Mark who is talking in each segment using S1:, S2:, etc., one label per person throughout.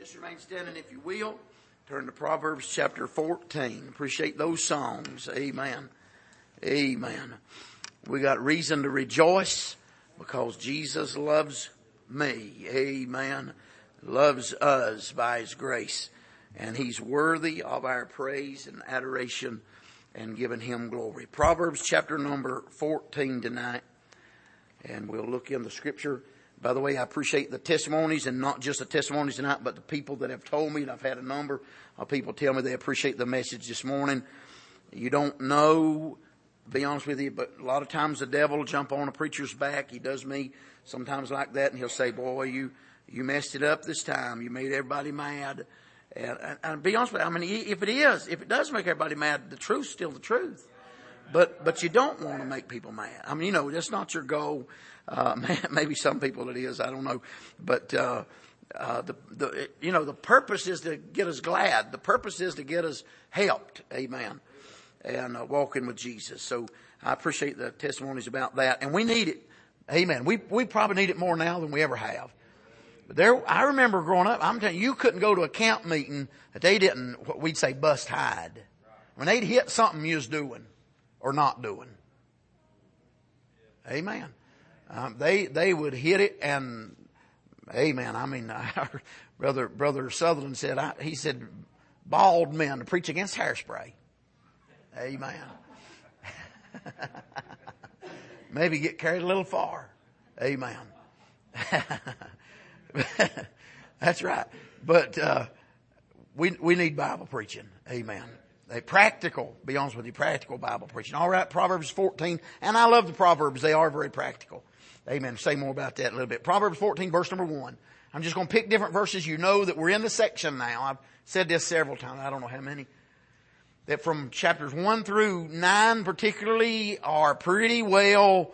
S1: Just remain standing if you will. Turn to Proverbs chapter 14. Appreciate those songs. Amen. Amen. We got reason to rejoice because Jesus loves me. Amen. Loves us by His grace. And He's worthy of our praise and adoration and giving Him glory. Proverbs chapter number 14 tonight. And we'll look in the scripture. By the way, I appreciate the testimonies, and not just the testimonies tonight, but the people that have told me, and I've had a number of people tell me they appreciate the message this morning. You don't know, to be honest with you, but a lot of times the devil will jump on a preacher's back. He does me sometimes like that, and he'll say, boy, you messed it up this time. You made everybody mad. And be honest with you, I mean, if it does make everybody mad, the truth's still the truth. But you don't want to make people mad. I mean, that's not your goal. Maybe some people it is, I don't know. But, the purpose is to get us glad. The purpose is to get us helped. Amen. And, walking with Jesus. So I appreciate the testimonies about that. And we need it. Amen. We probably need it more now than we ever have. But I remember growing up, I'm telling you, you couldn't go to a camp meeting that they didn't, what we'd say, bust hide. When they'd hit something you was doing or not doing. Amen. They would hit it, and amen. I mean, Brother Sutherland said, he said, bald men to preach against hairspray. Amen. Maybe get carried a little far. Amen. That's right. But, we need Bible preaching. Amen. Practical, be honest with you, practical Bible preaching. All right, Proverbs 14. And I love the Proverbs. They are very practical. Amen. Say more about that in a little bit. Proverbs 14, verse number 1. I'm just going to pick different verses. You know that we're in the section now. I've said this several times. I don't know how many. That from chapters 1 through 9 particularly are pretty well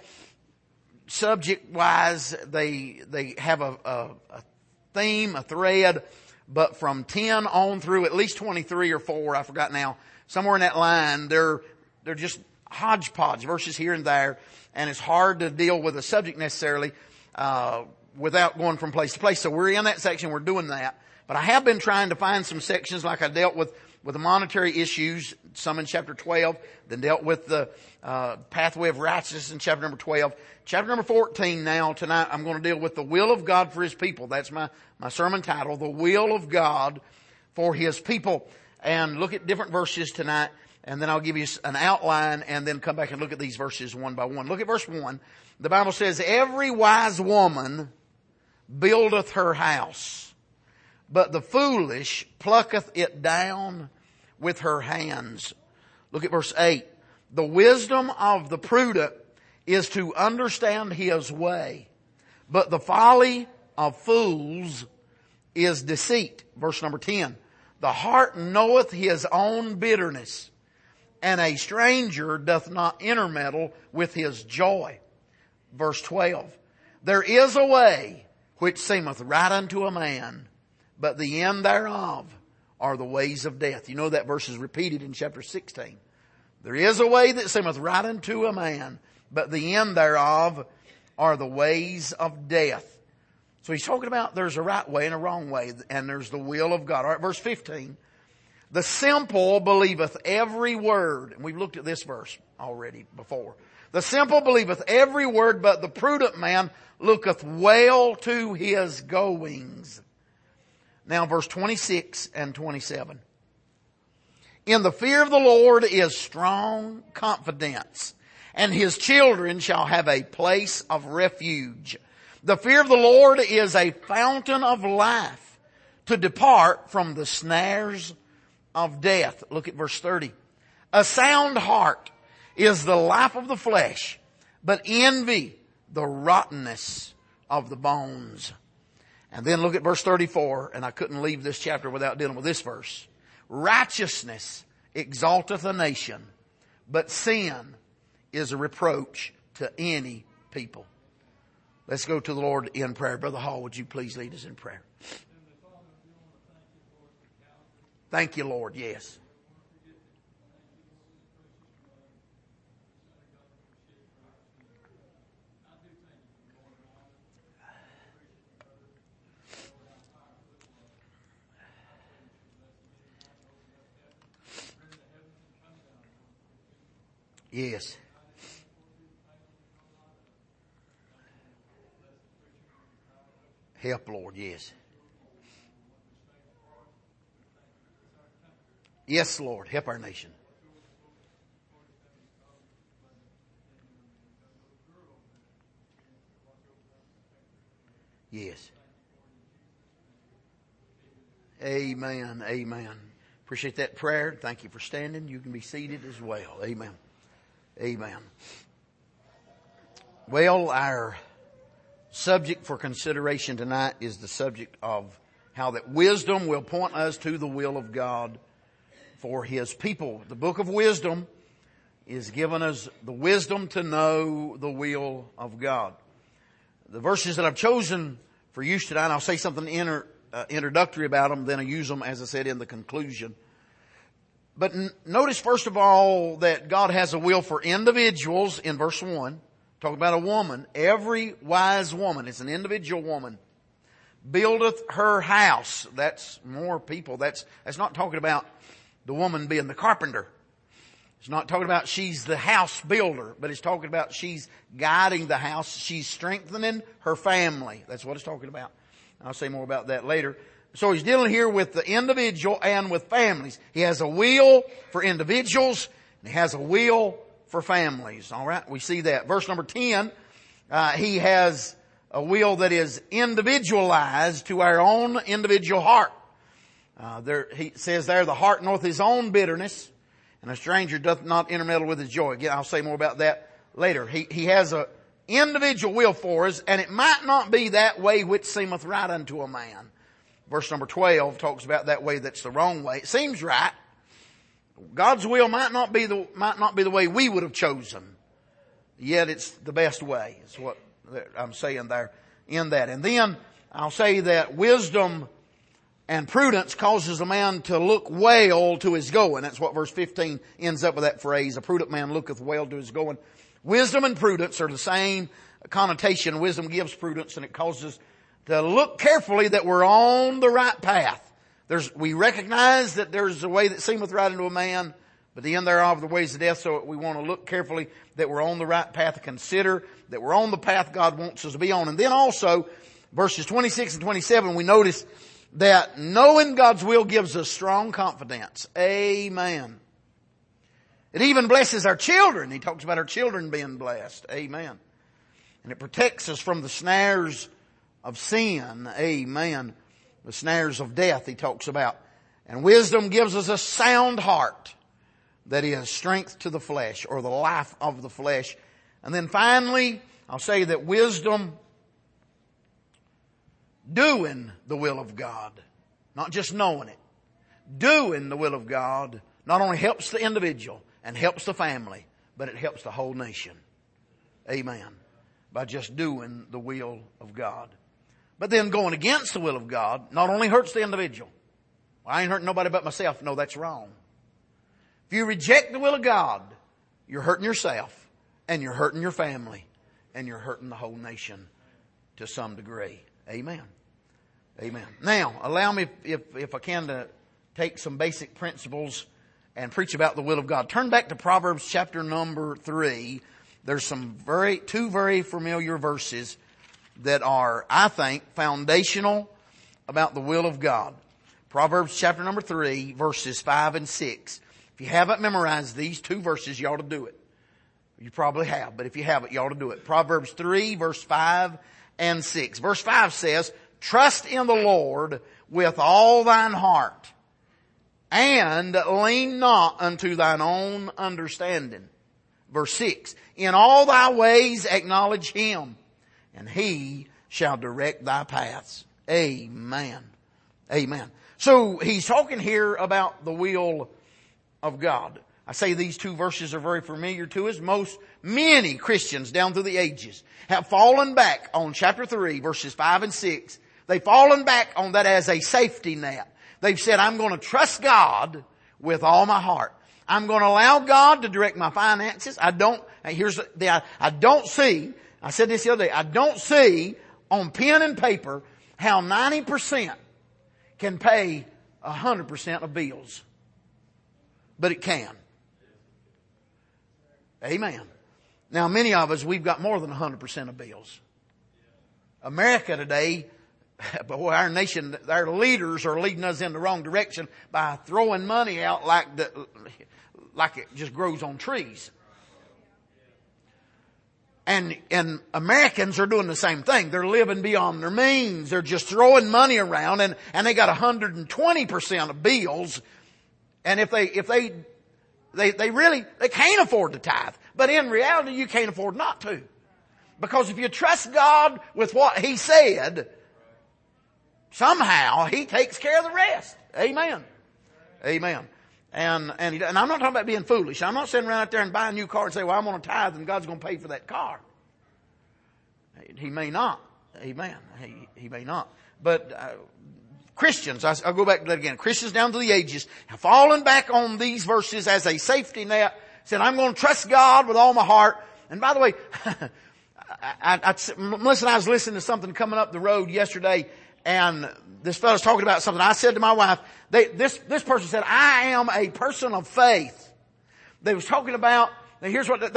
S1: subject-wise. They have a theme, a thread. But from 10 on through at least 23 or 4, I forgot now, somewhere in that line, they're just hodgepodge, verses here and there. And it's hard to deal with a subject necessarily, without going from place to place. So we're in that section, we're doing that. But I have been trying to find some sections like I dealt with the monetary issues, some in chapter 12, then dealt with the, pathway of righteousness in chapter number 12. Chapter number 14 now, tonight, I'm going to deal with the will of God for His people. That's my sermon title, The Will of God for His People. And look at different verses tonight, and then I'll give you an outline, and then come back and look at these verses one by one. Look at verse 1. The Bible says, every wise woman buildeth her house, but the foolish plucketh it down with her hands. Look at verse 8. The wisdom of the prudent is to understand his way, but the folly of fools is deceit. Verse number 10. The heart knoweth his own bitterness, and a stranger doth not intermeddle with his joy. Verse 12. There is a way which seemeth right unto a man, but the end thereof are the ways of death. You know that verse is repeated in chapter 16. There is a way that seemeth right unto a man, but the end thereof are the ways of death. So he's talking about there's a right way and a wrong way, and there's the will of God. All right, verse 15. The simple believeth every word. And we've looked at this verse already before. The simple believeth every word, but the prudent man looketh well to his goings. Now verse 26 and 27. In the fear of the Lord is strong confidence, and His children shall have a place of refuge. The fear of the Lord is a fountain of life, to depart from the snares of death. Look at verse 30. A sound heart is the life of the flesh, but envy the rottenness of the bones. And then look at verse 34, and I couldn't leave this chapter without dealing with this verse. Righteousness exalteth a nation, but sin is a reproach to any people. Let's go to the Lord in prayer. Brother Hall, would you please lead us in prayer? Thank you, Lord. Yes. Yes. Help, Lord, yes. Yes, Lord, help our nation. Yes. Amen. Amen. Appreciate that prayer. Thank you for standing. You can be seated as well. Amen. Amen. Well, our subject for consideration tonight is the subject of how that wisdom will point us to the will of God for His people. The book of wisdom is giving us the wisdom to know the will of God. The verses that I've chosen for use tonight, I'll say something introductory about them, then I'll use them, as I said, in the conclusion. But notice first of all that God has a will for individuals in verse 1. Talk about a woman. Every wise woman, it's an individual woman, buildeth her house. That's more people. That's not talking about the woman being the carpenter. It's not talking about she's the house builder, but it's talking about she's guiding the house. She's strengthening her family. That's what it's talking about. I'll say more about that later. So he's dealing here with the individual and with families. He has a will for individuals and he has a will for families. All right. We see that. Verse number 10, he has a will that is individualized to our own individual heart. He says there, the heart knoweth his own bitterness, and a stranger doth not intermeddle with his joy. Again, I'll say more about that later. He has a individual will for us, and it might not be that way which seemeth right unto a man. Verse number 12 talks about that way that's the wrong way. It seems right. God's will might not be the way we would have chosen. Yet it's the best way. It's what I'm saying there in that. And then I'll say that wisdom and prudence causes a man to look well to his going. That's what verse 15 ends up with, that phrase. A prudent man looketh well to his going. Wisdom and prudence are the same connotation. Wisdom gives prudence, and it causes to look carefully that we're on the right path. We recognize that there's a way that seemeth right unto a man, but the end thereof are the ways of death. So we want to look carefully that we're on the right path, to consider that we're on the path God wants us to be on. And then also, verses 26 and 27, we notice that knowing God's will gives us strong confidence. Amen. It even blesses our children. He talks about our children being blessed. Amen. And it protects us from the snares of sin. Amen. The snares of death he talks about. And wisdom gives us a sound heart, that is strength to the flesh, or the life of the flesh. And then finally, I'll say that wisdom doing the will of God, not just knowing it, doing the will of God not only helps the individual and helps the family, but it helps the whole nation. Amen. By just doing the will of God. But then going against the will of God not only hurts the individual. Well, I ain't hurting nobody but myself. No, that's wrong. If you reject the will of God, you're hurting yourself, and you're hurting your family, and you're hurting the whole nation to some degree. Amen. Amen. Now, allow me, if I can, to take some basic principles and preach about the will of God. Turn back to Proverbs chapter number 3. There's two very familiar verses that are, I think, foundational about the will of God. Proverbs chapter number 3, verses 5 and 6. If you haven't memorized these two verses, you ought to do it. You probably have, but if you haven't, you ought to do it. Proverbs 3, verse 5 and 6. Verse 5 says, trust in the Lord with all thine heart, and lean not unto thine own understanding. Verse 6, in all thy ways acknowledge him, and he shall direct thy paths. Amen. Amen. So he's talking here about the will of God. I say these two verses are very familiar to us. Many Christians down through the ages have fallen back on chapter 3, verses 5 and 6. They've fallen back on that as a safety net. They've said, I'm going to trust God with all my heart. I'm going to allow God to direct my finances. I don't see, I said this the other day, I don't see on pen and paper how 90% can pay 100% of bills. But it can. Amen. Now many of us, we've got more than 100% of bills. America today, boy, our nation, our leaders are leading us in the wrong direction by throwing money out like it just grows on trees. And Americans are doing the same thing. They're living beyond their means. They're just throwing money around and they got 120% of bills. And if they can't afford to tithe. But in reality, you can't afford not to. Because if you trust God with what He said, somehow He takes care of the rest. Amen. Amen. And I'm not talking about being foolish. I'm not sitting around out there and buying a new car and say, well, I'm going to tithe and God's going to pay for that car. He may not. Amen. He may not. But Christians, I'll go back to that again. Christians down to the ages have fallen back on these verses as a safety net, said, I'm going to trust God with all my heart. And by the way, Melissa and I was listening to something coming up the road yesterday, and this fellow's talking about something. I said to my wife, this person said, I am a person of faith. They was talking about, now here's what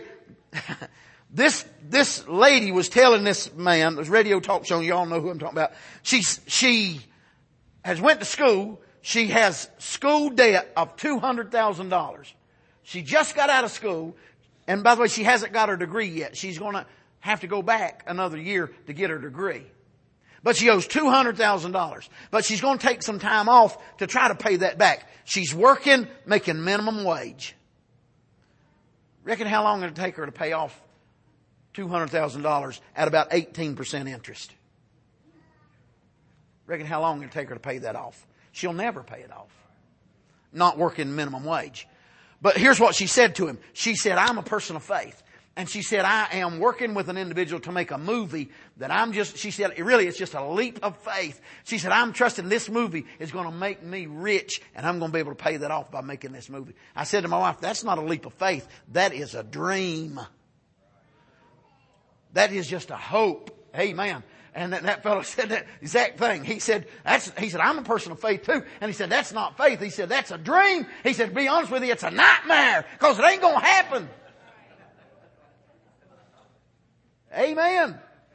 S1: this lady was telling this man, this radio talk show, y'all know who I'm talking about. She has went to school. She has school debt of $200,000. She just got out of school. And by the way, she hasn't got her degree yet. She's going to have to go back another year to get her degree. But she owes $200,000. But she's going to take some time off to try to pay that back. She's working, making minimum wage. Reckon how long it'll take her to pay off $200,000 at about 18% interest. Reckon how long it'll take her to pay that off. She'll never pay it off. Not working minimum wage. But here's what she said to him. She said, I'm a person of faith. And she said, I am working with an individual to make a movie that she said, really, it's just a leap of faith. She said, I'm trusting this movie is going to make me rich and I'm going to be able to pay that off by making this movie. I said to my wife, that's not a leap of faith. That is a dream. That is just a hope. Amen. And that fellow said that exact thing. He said, I'm a person of faith too. And he said, that's not faith. He said, that's a dream. He said, to be honest with you, it's a nightmare because it ain't going to happen. Amen.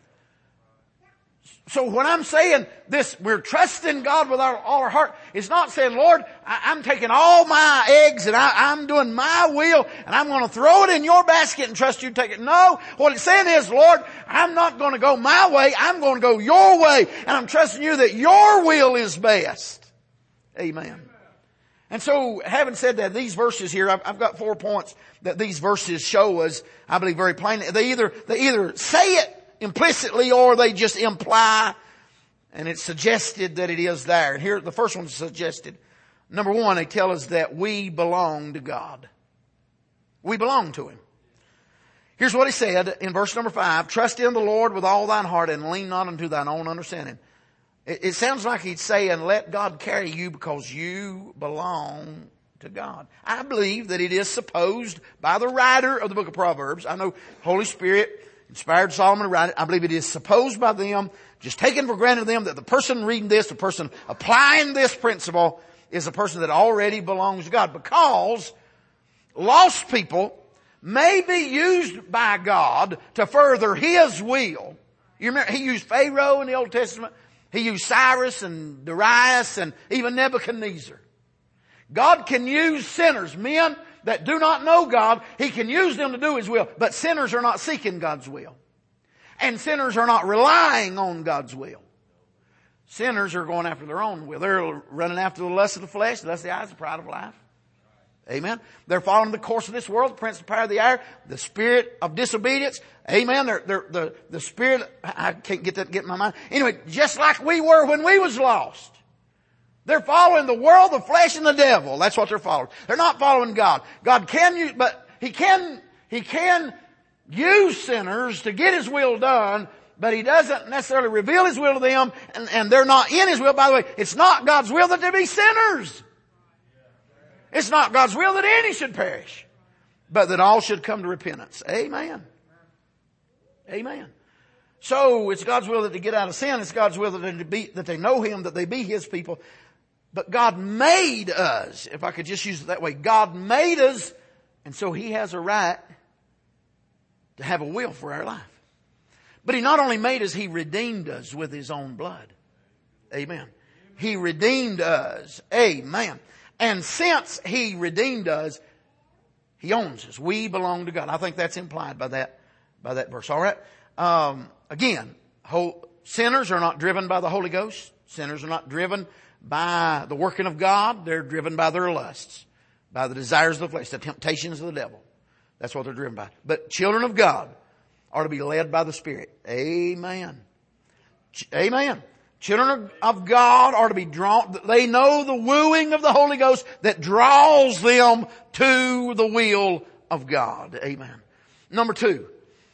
S1: So when I'm saying this, we're trusting God with all our heart, it's not saying, Lord, I'm taking all my eggs and I'm doing my will and I'm going to throw it in your basket and trust you to take it. No, what it's saying is, Lord, I'm not going to go my way. I'm going to go your way. And I'm trusting you that your will is best. Amen. And so, having said that, these verses here, I've got 4 points that these verses show us, I believe, very plainly. They either say it implicitly or they just imply, and it's suggested that it is there. And here, the first one's suggested. Number one, they tell us that we belong to God. We belong to Him. Here's what He said in verse number 5. Trust in the Lord with all thine heart and lean not unto thine own understanding. It sounds like He's saying, let God carry you because you belong to God. I believe that it is supposed by the writer of the book of Proverbs. I know Holy Spirit inspired Solomon to write it. I believe it is supposed by them, just taken for granted them, that the person reading this, the person applying this principle is a person that already belongs to God. Because lost people may be used by God to further His will. You remember, He used Pharaoh in the Old Testament. He used Cyrus and Darius and even Nebuchadnezzar. God can use sinners, men that do not know God. He can use them to do His will. But sinners are not seeking God's will. And sinners are not relying on God's will. Sinners are going after their own will. They're running after the lust of the flesh, the lust of the eyes, the pride of life. Amen. They're following the course of this world, the prince of the power of the air, the spirit of disobedience. Amen. They're the spirit, I can't get in my mind. Anyway, just like we were when we was lost. They're following the world, the flesh, and the devil. That's what they're following. They're not following God. God can use, but He can use sinners to get His will done, but He doesn't necessarily reveal His will to them, and they're not in His will. By the way, it's not God's will that there be sinners. It's not God's will that any should perish, but that all should come to repentance. Amen. Amen. So it's God's will that they get out of sin. It's God's will that they know Him, that they be His people. But God made us, if I could just use it that way, God made us And so He has a right to have a will for our life. But He not only made us, He redeemed us with His own blood. Amen. He redeemed us. Amen. And since He redeemed us, He owns us. We belong to God. I think that's implied by that verse. All right. Again, sinners are not driven by the Holy Ghost. Sinners are not driven by the working of God. They're driven by their lusts, by the desires of the flesh, the temptations of the devil. That's what they're driven by. But children of God are to be led by the Spirit. Amen. Amen. Children of God are to be drawn. They know the wooing of the Holy Ghost that draws them to the will of God. Amen. Number two.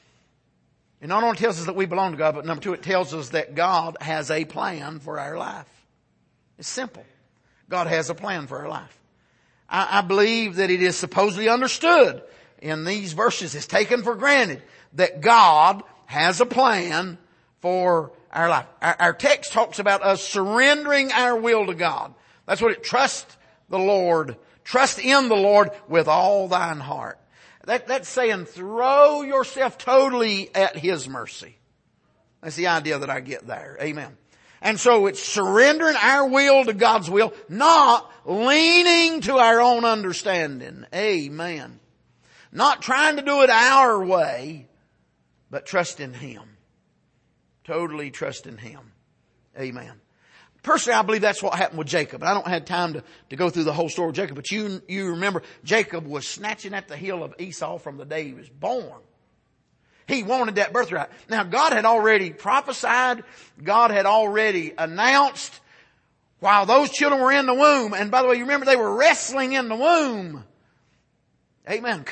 S1: It not only tells us that we belong to God, but number two, it tells us that God has a plan for our life. It's simple. God has a plan for our life. I believe that it is supposedly understood in these verses. It's taken for granted that God has a plan for our life. Our text talks about us surrendering our will to God. That's what it, trust the Lord. Trust in the Lord with all thine heart. That's saying throw yourself totally at His mercy. That's the idea that I get there. Amen. And so it's surrendering our will to God's will, not leaning to our own understanding. Amen. Not trying to do it our way, but trust in Him. Totally trust in Him. Amen. Personally, I believe that's what happened with Jacob. I don't have time to go through the whole story of Jacob, but you remember Jacob was snatching at the heel of Esau from the day he was born. He wanted that birthright. Now, God had already prophesied. God had already announced while those children were in the womb. And by the way, you remember they were wrestling in the womb. Amen.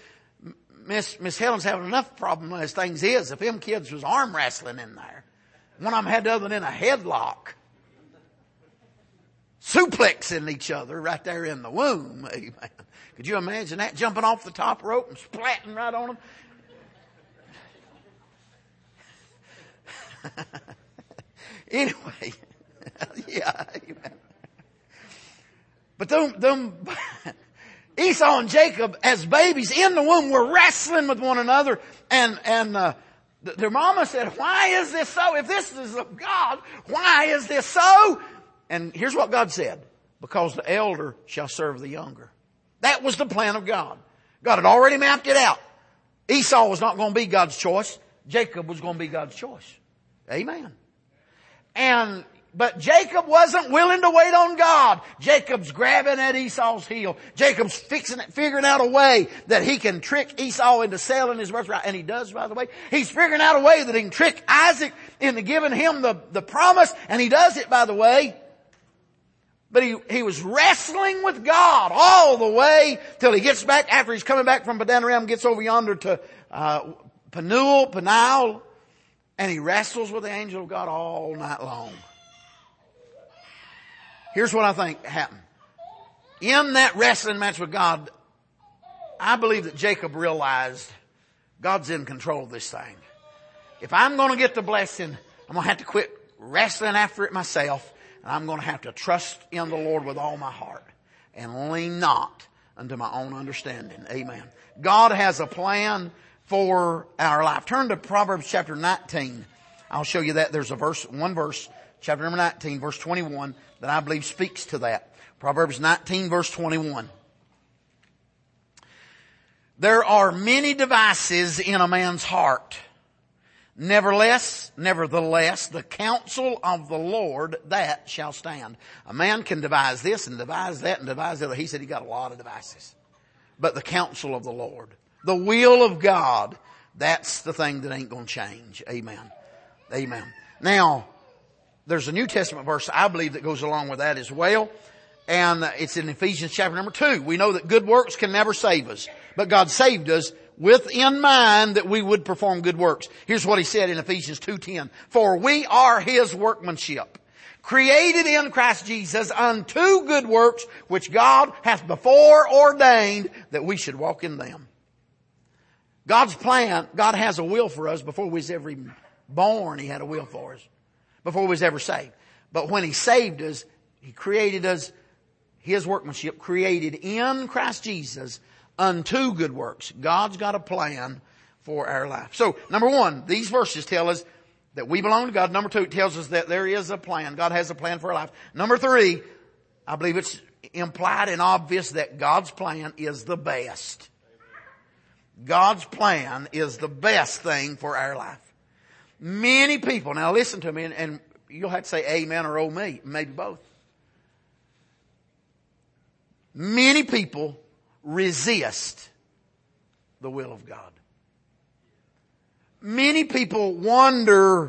S1: Miss Helen's having enough problem as things is. If them kids was arm wrestling in there, one of them had the other in a headlock, suplexing each other right there in the womb. Amen. Could you imagine that, jumping off the top rope and splatting right on them? Anyway, yeah, amen. But them Esau and Jacob, as babies in the womb, were wrestling with one another, and their mama said, "Why is this so? If this is of God, why is this so?" And here's what God said: "Because the elder shall serve the younger." That was the plan of God. God had already mapped it out. Esau was not going to be God's choice. Jacob was going to be God's choice. Amen. But Jacob wasn't willing to wait on God. Jacob's grabbing at Esau's heel. Jacob's figuring out a way that he can trick Esau into selling his birthright. And he does, by the way. He's figuring out a way that he can trick Isaac into giving him the promise. And he does it, by the way. But he was wrestling with God all the way till he gets back, after he's coming back from Padan Aram, gets over yonder to Peniel. And he wrestles with the angel of God all night long. Here's what I think happened. In that wrestling match with God, I believe that Jacob realized God's in control of this thing. If I'm going to get the blessing, I'm going to have to quit wrestling after it myself. And I'm going to have to trust in the Lord with all my heart and lean not unto my own understanding. Amen. God has a plan for our life. Turn to Proverbs chapter 19. I'll show you that. There's one verse, chapter number 19, verse 21, that I believe speaks to that. Proverbs 19, verse 21. There are many devices in a man's heart. Nevertheless, the counsel of the Lord, that shall stand. A man can devise this and devise that and devise the other. He said he got a lot of devices. But the counsel of the Lord, the will of God, that's the thing that ain't going to change. Amen. Amen. Now, there's a New Testament verse I believe that goes along with that as well. And it's in Ephesians chapter number 2. We know that good works can never save us. But God saved us with in mind that we would perform good works. Here's what He said in Ephesians 2:10. For we are His workmanship, created in Christ Jesus unto good works, which God hath before ordained that we should walk in them. God's plan, God has a will for us before we was ever even born. He had a will for us. Before we was ever saved. But when He saved us, He created us, His workmanship, created in Christ Jesus unto good works. God's got a plan for our life. So, number one, these verses tell us that we belong to God. Number two, it tells us that there is a plan. God has a plan for our life. Number three, I believe it's implied and obvious that God's plan is the best. God's plan is the best thing for our life. Many people, now listen to me, and you'll have to say amen or oh me, maybe both. Many people resist the will of God. Many people wonder,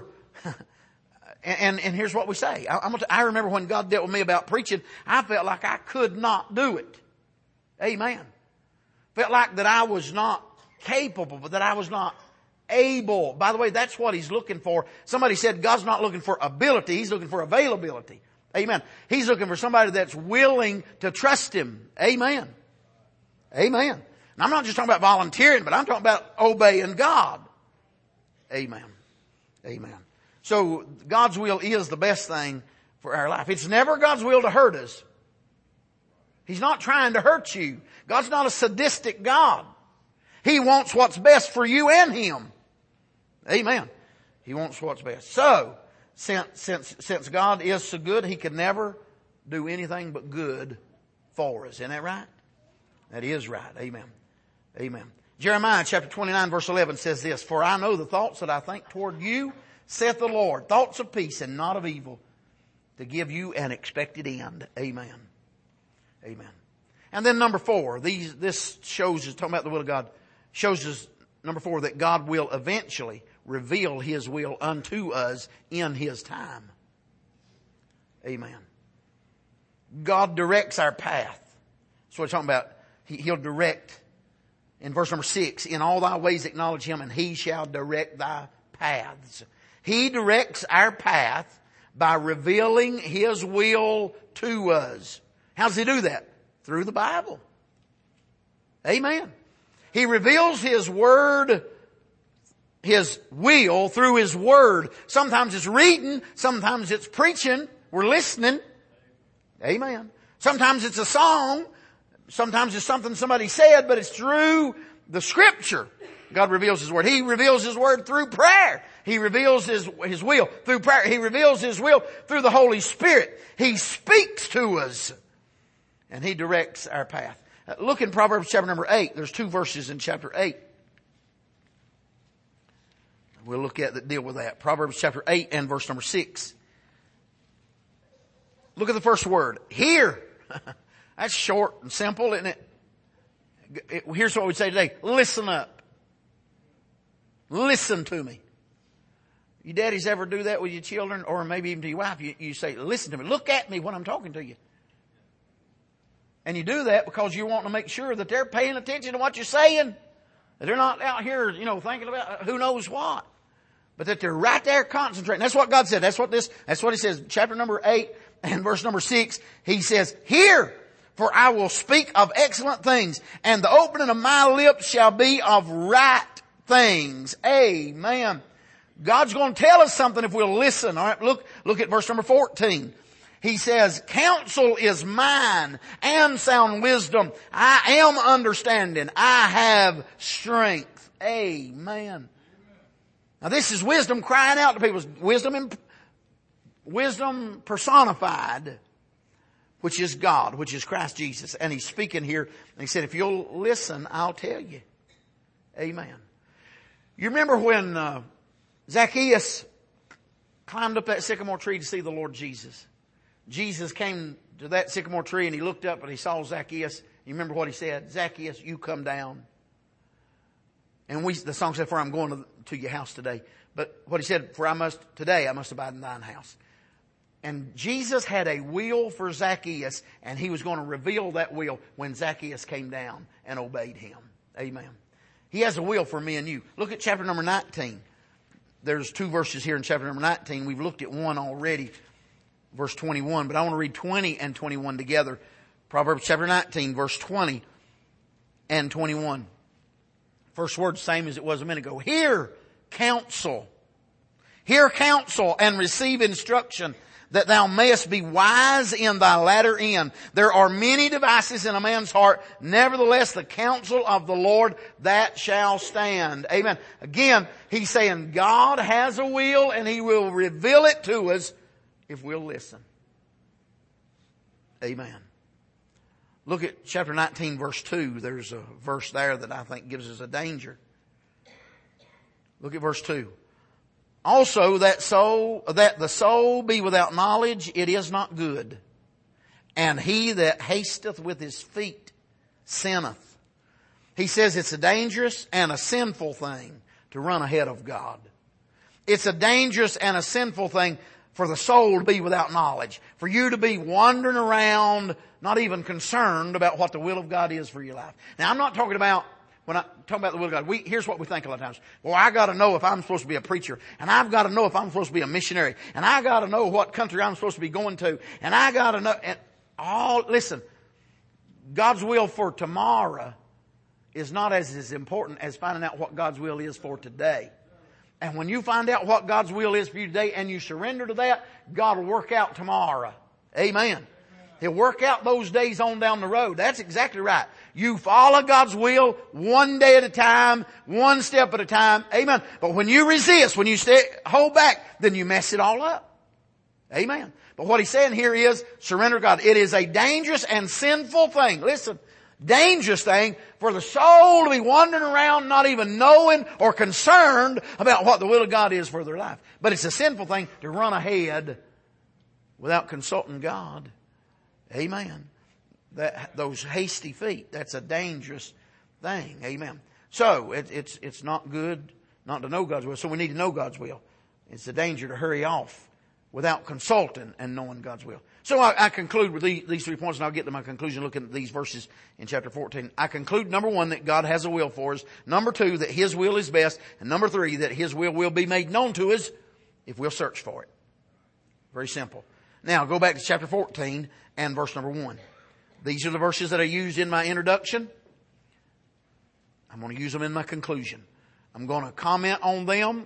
S1: and here's what we say. I remember when God dealt with me about preaching, I felt like I could not do it. Amen. Felt like that I was not capable, but that I was not able. By the way, that's what He's looking for. Somebody said God's not looking for ability, He's looking for availability. Amen. He's looking for somebody that's willing to trust Him. Amen. Amen. And I'm not just talking about volunteering, but I'm talking about obeying God. Amen. Amen. So God's will is the best thing for our life. It's never God's will to hurt us. He's not trying to hurt you. God's not a sadistic God. He wants what's best for you and Him. Amen. He wants what's best. So, since God is so good, He could never do anything but good for us. Isn't that right? That is right. Amen. Amen. Jeremiah chapter 29 verse 11 says this, "For I know the thoughts that I think toward you, saith the Lord, thoughts of peace and not of evil, to give you an expected end." Amen. Amen. And then number four, this shows us, talking about the will of God, shows us, number four, that God will eventually reveal His will unto us in His time. Amen. God directs our path. That's what we're talking about. He'll direct. In verse number 6, "In all thy ways acknowledge Him, and He shall direct thy paths." He directs our path by revealing His will to us. How does He do that? Through the Bible. Amen. He reveals His Word, His will through His Word. Sometimes it's reading. Sometimes it's preaching. We're listening. Amen. Sometimes it's a song. Sometimes it's something somebody said, but it's through the Scripture. God reveals His Word. He reveals His Word through prayer. He reveals His will through prayer. He reveals His will through the Holy Spirit. He speaks to us. And He directs our path. Look in Proverbs chapter number 8. There's 2 verses in chapter 8. We'll look at that deal with that. Proverbs chapter 8 and verse number 6. Look at the first word. Hear. That's short and simple, isn't it? Here's what we say today. Listen up. Listen to me. You daddies ever do that with your children, or maybe even to your wife? You say, listen to me. Look at me when I'm talking to you. And you do that because you want to make sure that they're paying attention to what you're saying. That they're not out here, thinking about who knows what. But that they're right there concentrating. That's what God said. That's what He says. Chapter number 8 and verse number 6. He says, "Hear, for I will speak of excellent things, and the opening of my lips shall be of right things." Amen. God's going to tell us something if we'll listen. All right, look at verse number 14. He says, "Counsel is mine, and sound wisdom. I am understanding. I have strength." Amen. Now this is wisdom crying out to people. Wisdom personified, which is God, which is Christ Jesus. And He's speaking here, and He said, if you'll listen, I'll tell you. Amen. You remember when Zacchaeus climbed up that sycamore tree to see the Lord Jesus? Jesus came to that sycamore tree and He looked up and He saw Zacchaeus. You remember what He said? "Zacchaeus, you come down." And the song said, "For I'm going to your house today." But what He said, "For today I must abide in thine house." And Jesus had a will for Zacchaeus, and He was going to reveal that will when Zacchaeus came down and obeyed Him. Amen. He has a will for me and you. Look at chapter number 19. There's 2 verses here in chapter number 19. We've looked at one already, verse 21, but I want to read 20 and 21 together. Proverbs chapter 19, verse 20 and 21. First word, same as it was a minute ago. "Hear counsel. Hear counsel and receive instruction. that thou mayest be wise in thy latter end. There are many devices in a man's heart. Nevertheless, the counsel of the Lord, that shall stand. Amen. Again, he's saying God has a will and He will reveal it to us if we'll listen. Amen. Look at chapter 19, verse 2. There's a verse there that I think gives us a danger. Look at verse 2. Also that the soul be without knowledge, it is not good. And he that hasteth with his feet sinneth. He says it's a dangerous and a sinful thing to run ahead of God. It's a dangerous and a sinful thing for the soul to be without knowledge. For you to be wandering around, not even concerned about what the will of God is for your life. Now I'm not talking about, when I talk about the will of God, here's what we think a lot of times. Well, I gotta know if I'm supposed to be a preacher, and I've gotta know if I'm supposed to be a missionary, and I gotta know what country I'm supposed to be going to, and I gotta know, listen, God's will for tomorrow is not as important as finding out what God's will is for today. And when you find out what God's will is for you today and you surrender to that, God will work out tomorrow. Amen. He'll work out those days on down the road. That's exactly right. You follow God's will one day at a time, one step at a time. Amen. But when you resist, when you hold back, then you mess it all up. Amen. But what he's saying here is surrender to God. It is a dangerous and sinful thing. Listen, dangerous thing for the soul to be wandering around not even knowing or concerned about what the will of God is for their life. But it's a sinful thing to run ahead without consulting God. Amen. Those hasty feet, that's a dangerous thing. Amen. So it's not good not to know God's will. So we need to know God's will. It's a danger to hurry off without consulting and knowing God's will. So I conclude with these 3 points, and I'll get to my conclusion looking at these verses in chapter 14. I conclude, number 1, that God has a will for us. Number 2, that His will is best. And number 3, that His will be made known to us if we'll search for it. Very simple. Now go back to chapter 14 and verse number 1. These are the verses that I used in my introduction. I'm going to use them in my conclusion. I'm going to comment on them,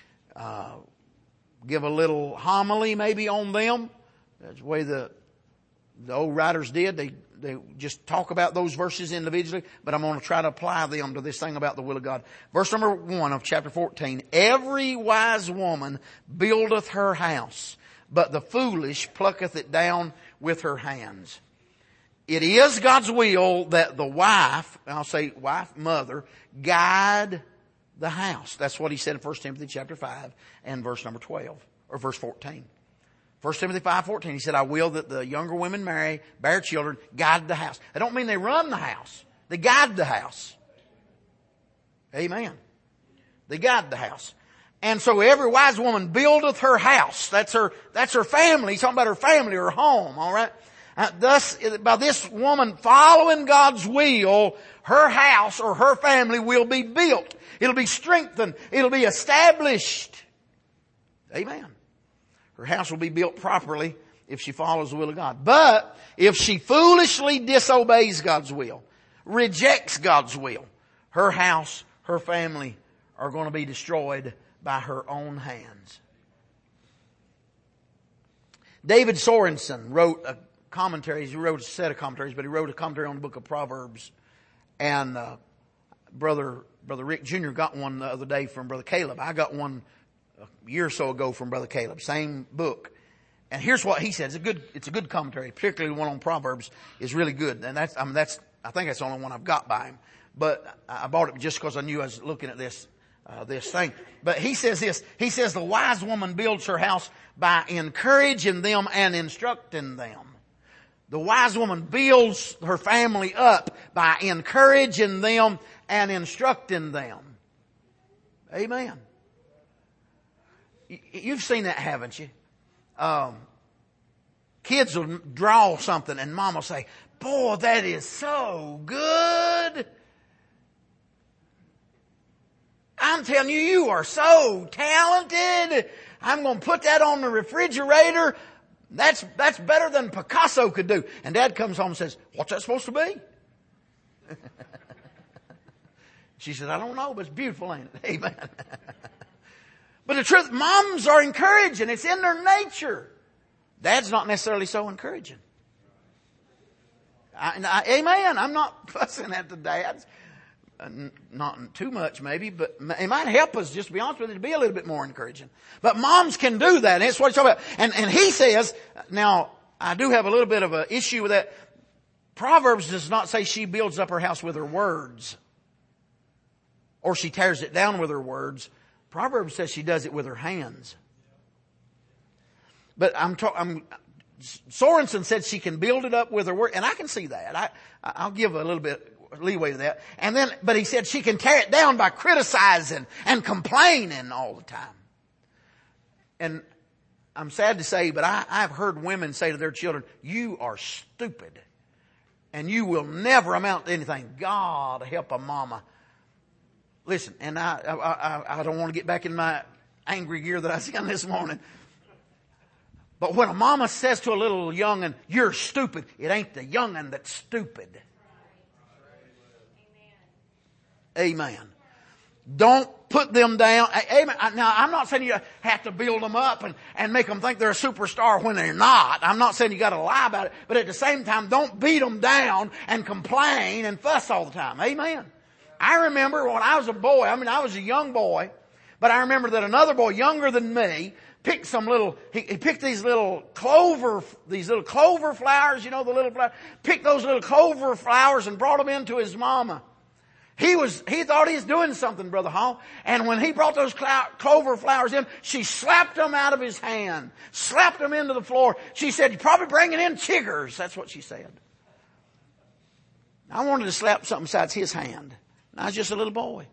S1: give a little homily maybe on them. That's the way the old writers did. They just talk about those verses individually, but I'm going to try to apply them to this thing about the will of God. Verse number 1 of chapter 14. Every wise woman buildeth her house, but the foolish plucketh it down with her hands. It is God's will that the wife, I'll say wife, mother, guide the house. That's what he said in 1 Timothy chapter 5 and verse number 12, or verse 14. 1 Timothy 5:14, he said, I will that the younger women marry, bear children, guide the house. I don't mean they run the house. They guide the house. Amen. They guide the house. And so every wise woman buildeth her house. That's her family. He's talking about her family, her home, all right? Thus, by this woman following God's will, her house or her family will be built. It'll be strengthened. It'll be established. Amen. Her house will be built properly if she follows the will of God. But if she foolishly disobeys God's will, rejects God's will, her house, her family are going to be destroyed by her own hands. David Sorensen wrote a commentary. He wrote a set of commentaries, but he wrote a commentary on the book of Proverbs. And Brother Rick Jr. got one the other day from Brother Caleb. I got one a year or so ago from Brother Caleb. Same book. And here's what he said. It's a good commentary, particularly the one on Proverbs is really good. And I think that's the only one I've got by him. But I bought it just because I knew I was looking at this thing. But he says this. He says the wise woman builds her house by encouraging them and instructing them. The wise woman builds her family up by encouraging them and instructing them. Amen. You've seen that, haven't you? Kids will draw something and mom will say, boy, that is so good. I'm telling you, you are so talented. I'm going to put that on the refrigerator. That's better than Picasso could do. And Dad comes home and says, what's that supposed to be? She said, I don't know, but it's beautiful, ain't it? Amen. But the truth, moms are encouraging. It's in their nature. Dad's not necessarily so encouraging. Amen. I'm not fussing at the dads. Not too much maybe, but it might help us, just to be honest with you, to be a little bit more encouraging. But moms can do that. And that's what he's talking about. And he says, now, I do have a little bit of an issue with that. Proverbs does not say she builds up her house with her words, or she tears it down with her words. Proverbs says she does it with her hands. But Sorensen said she can build it up with her word, and I can see that. I'll give a little bit leeway to that. But he said she can tear it down by criticizing and complaining all the time. And I'm sad to say, but I've heard women say to their children, "You are stupid, and you will never amount to anything." God help a mama. Listen, and I don't want to get back in my angry gear that I was in this morning. But when a mama says to a little young'un, "You're stupid," it ain't the young'un that's stupid. Amen. Don't put them down. Amen. Now, I'm not saying you have to build them up and make them think they're a superstar when they're not. I'm not saying you got to lie about it. But at the same time, don't beat them down and complain and fuss all the time. Amen. I remember when I was a boy, I was a young boy, but I remember that another boy younger than me picked he picked these little clover flowers, the little flowers, picked those little clover flowers and brought them into his mama. He thought he was doing something, Brother Hall. And when he brought those clover flowers in, she slapped them out of his hand, slapped them into the floor. She said, "You're probably bringing in chiggers." That's what she said. I wanted to slap something besides his hand. I was just a little boy.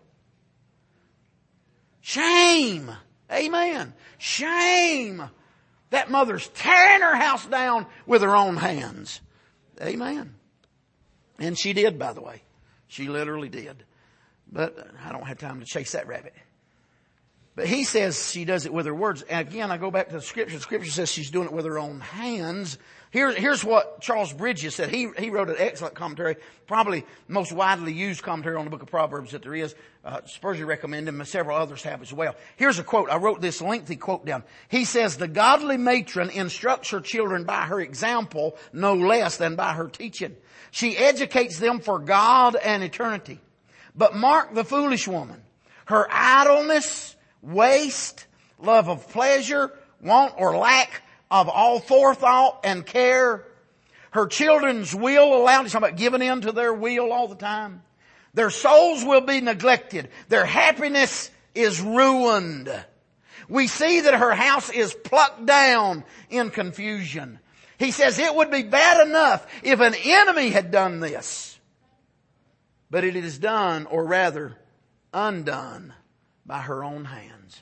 S1: Shame. Amen. Shame. That mother's tearing her house down with her own hands. Amen. And she did, by the way. She literally did. But I don't have time to chase that rabbit. But he says she does it with her words. And again, I go back to the Scripture. The Scripture says she's doing it with her own hands. Here's what Charles Bridges said. He wrote an excellent commentary, probably the most widely used commentary on the book of Proverbs that there is. Spurgeon recommended him, and several others have as well. Here's a quote. I wrote this lengthy quote down. He says, "The godly matron instructs her children by her example no less than by her teaching. She educates them for God and eternity. But mark the foolish woman. Her idleness, waste, love of pleasure, want or lack of all forethought and care. Her children's will allowed," he's talking about giving in to their will all the time. "Their souls will be neglected. Their happiness is ruined. We see that her house is plucked down in confusion." He says it would be bad enough if an enemy had done this. But it is done, or rather undone, by her own hands.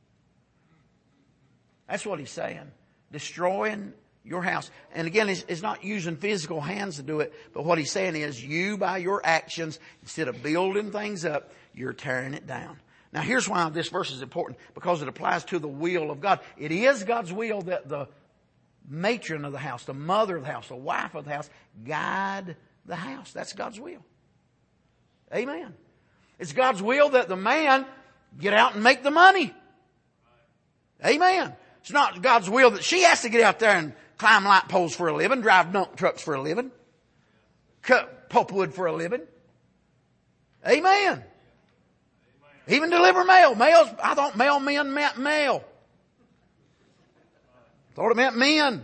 S1: That's what he's saying. Destroying your house. And again, it's not using physical hands to do it, but what he's saying is you, by your actions, instead of building things up, you're tearing it down. Now here's why this verse is important, because it applies to the will of God. It is God's will that the matron of the house, the mother of the house, the wife of the house, guide the house. That's God's will. Amen. It's God's will that the man get out and make the money. Amen. It's not God's will that she has to get out there and climb light poles for a living, drive dump trucks for a living, cut pulpwood for a living. Amen. Even deliver mail. I thought mailmen meant mail. Thought it meant men.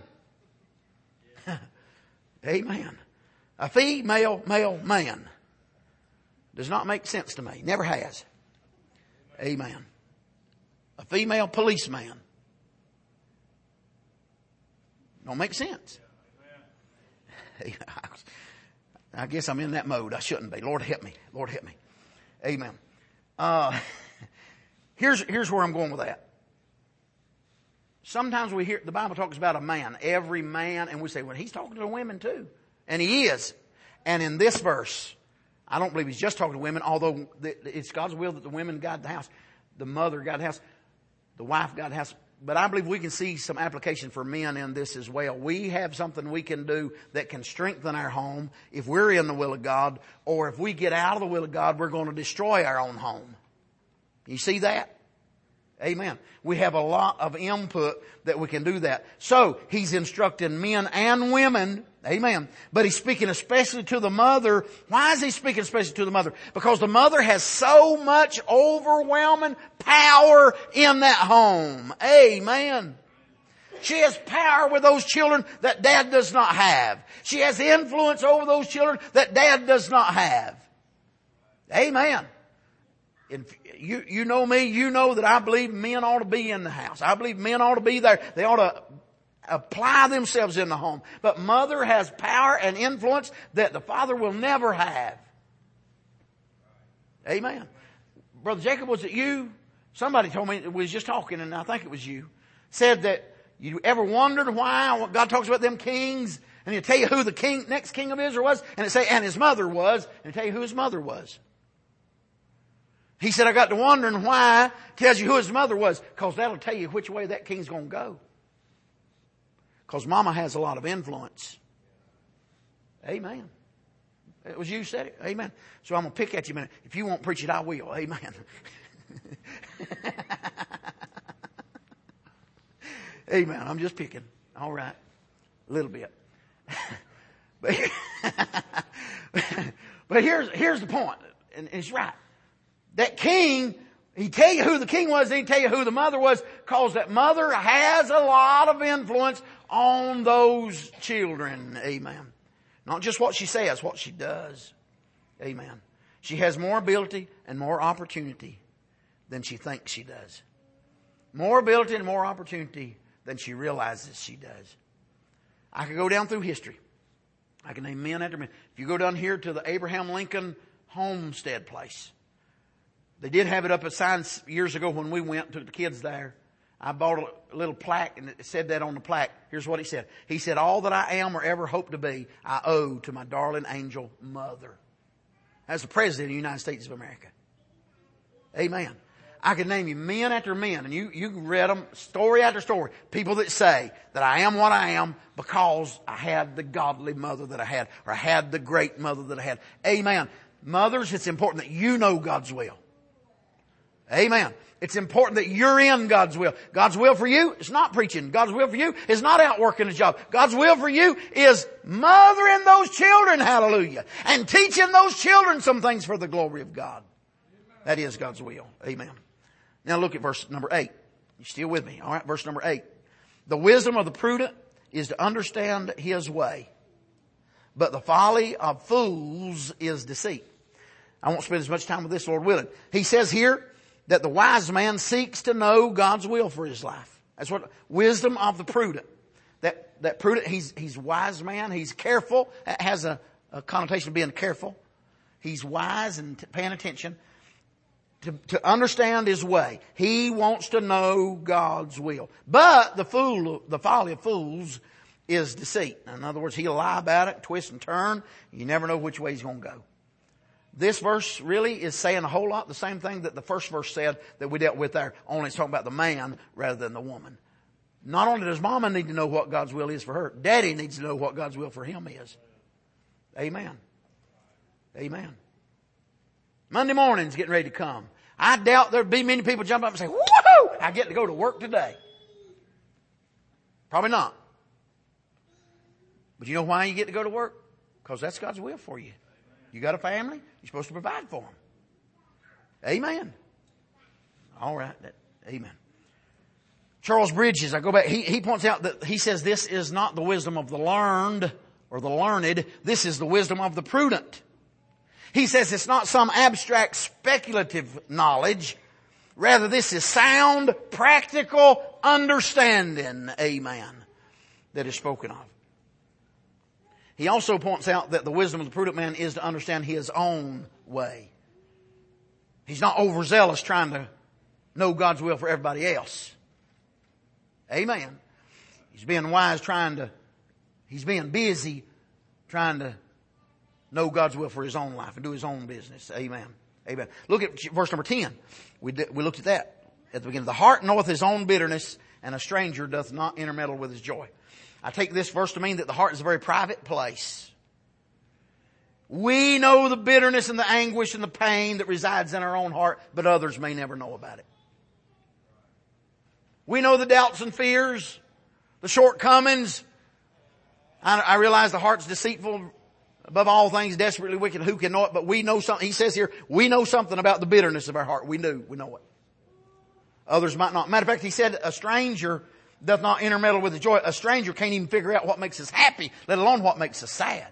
S1: Amen. A female man does not make sense to me. Never has. Amen. A female policeman don't make sense. I guess I'm in that mode. I shouldn't be. Lord help me. Lord help me. Amen. Here's where I'm going with that. Sometimes we hear the Bible talks about a man, every man, and we say, well, he's talking to the women too. And he is. And in this verse, I don't believe he's just talking to women, although it's God's will that the women guide the house, the mother guide the house, the wife guide the house. But I believe we can see some application for men in this as well. We have something we can do that can strengthen our home if we're in the will of God, or if we get out of the will of God, we're going to destroy our own home. You see that? Amen. We have a lot of input that we can do that. So, He's instructing men and women. Amen. But He's speaking especially to the mother. Why is He speaking especially to the mother? Because the mother has so much overwhelming power in that home. Amen. She has power with those children that dad does not have. She has influence over those children that dad does not have. Amen. And you know me, you know that I believe men ought to be in the house. I believe men ought to be there. They ought to apply themselves in the home. But mother has power and influence that the father will never have. Amen. Brother Jacob, was it you? Somebody told me, we was just talking, and I think it was you, said that you ever wondered why God talks about them kings, and He'll tell you who the next king of Israel was, and it say, and his mother was, and He'll tell you who his mother was. He said, I got to wondering why. Tells you who his mother was. Because that'll tell you which way that king's going to go. Because mama has a lot of influence. Amen. It was you said it. Amen. So I'm going to pick at you a minute. If you won't preach it, I will. Amen. Amen. I'm just picking. All right. A little bit. But here's the point. And it's right. That king, He tell you who the king was, and He tell you who the mother was, cause that mother has a lot of influence on those children. Amen. Not just what she says, what she does. Amen. She has more ability and more opportunity than she thinks she does. More ability and more opportunity than she realizes she does. I could go down through history. I can name men after men. If you go down here to the Abraham Lincoln Homestead place, they did have it up at signs years ago when we went, took the kids there. I bought a little plaque and it said that on the plaque. Here's what he said. He said, all that I am or ever hope to be, I owe to my darling angel mother. That's the President of the United States of America. Amen. I could name you men after men, and you read them, story after story. People that say that I am what I am because I had the godly mother that I had, or I had the great mother that I had. Amen. Mothers, it's important that you know God's will. Amen. It's important that you're in God's will. God's will for you is not preaching. God's will for you is not out working a job. God's will for you is mothering those children, hallelujah, and teaching those children some things for the glory of God. That is God's will. Amen. Now look at verse number 8. You still with me? All right, verse number 8. The wisdom of the prudent is to understand his way, but the folly of fools is deceit. I won't spend as much time with this, Lord willing. He says here that the wise man seeks to know God's will for his life. That's what wisdom of the prudent. That prudent, he's wise man. He's careful. That has a connotation of being careful. He's wise and paying attention to understand his way. He wants to know God's will. But the folly of fools is deceit. In other words, he'll lie about it, twist and turn. You never know which way he's going to go. This verse really is saying a whole lot the same thing that the first verse said that we dealt with there. Only it's talking about the man rather than the woman. Not only does mama need to know what God's will is for her, daddy needs to know what God's will for him is. Amen. Amen. Monday morning's getting ready to come. I doubt there'd be many people jump up and say, woohoo! I get to go to work today. Probably not. But you know why you get to go to work? Because that's God's will for you. You got a family, you're supposed to provide for them. Amen. All right. Amen. Charles Bridges, I go back, he points out that he says this is not the wisdom of the learned or the learned. This is the wisdom of the prudent. He says it's not some abstract speculative knowledge. Rather, this is sound, practical understanding. Amen. That is spoken of. He also points out that the wisdom of the prudent man is to understand his own way. He's not overzealous trying to know God's will for everybody else. Amen. He's being wise he's being busy trying to know God's will for his own life and do his own business. Amen. Amen. Look at verse number 10. We looked at that at the beginning. The heart knoweth his own bitterness, and a stranger doth not intermeddle with his joy. I take this verse to mean that the heart is a very private place. We know the bitterness and the anguish and the pain that resides in our own heart, but others may never know about it. We know the doubts and fears, the shortcomings. I realize the heart's deceitful above all things, desperately wicked. Who can know it? But we know something. He says here, we know something about the bitterness of our heart. We know it. Others might not. Matter of fact, he said, a stranger doth not intermeddle with the joy. A stranger can't even figure out what makes us happy, let alone what makes us sad.